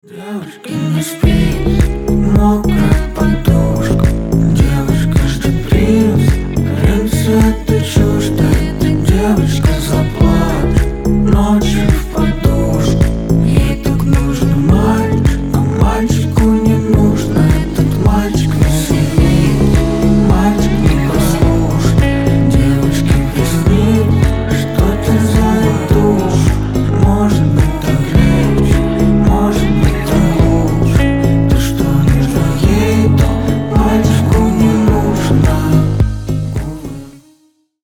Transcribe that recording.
Девушки, не спи, мокрая подушка. Девушка, жди принц, принц это чушь. Да эта девочка заплачет ночью.